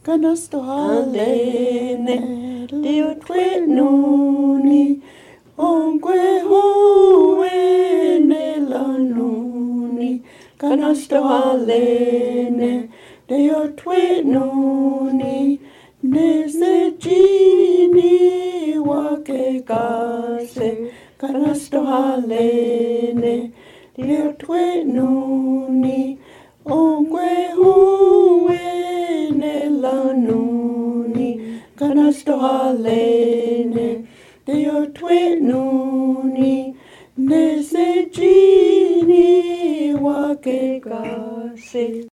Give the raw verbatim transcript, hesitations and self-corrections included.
Kanasto halene, dio twit nuni, onque hoene la nuni. Kanasto halene, dio twit nuni, nese gini wake kase. Kanasto halene, dio twit nuni, onque hoene la nuni. Kanasto halene, dio twit nuni, nese gini wake kase.